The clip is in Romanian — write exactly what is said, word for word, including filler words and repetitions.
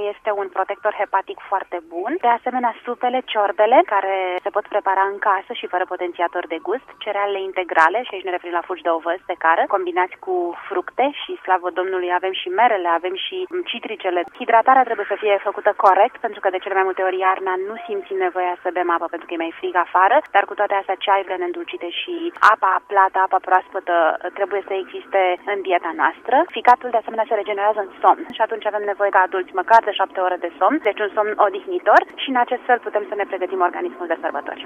este un protector hepatic foarte bun. De asemenea, supele, ciorbele, care se pot prepara în casă și fără potențiator de gust, cerealele integrale, și aici ne referim la fulgi de ovăz de cară, combinați cu fructe și, slavă Domnului, avem și merele, avem și citricele. Hidratarea trebuie să fie făcută corect, pentru că de cele mai multe ori iarna nu simțim nevoia să bem apă pentru că e mai frig afară, dar cu toate astea ceaiurile neîndulcite și apa plată, apa proaspătă trebuie să existe în dieta noastră. Ficatul de asemenea se regenerează în somn și atunci avem nevoie ca adulți măcar de șapte ore de somn, deci un somn odihnitor, și în acest fel putem să ne pregătim organismul de sărbători.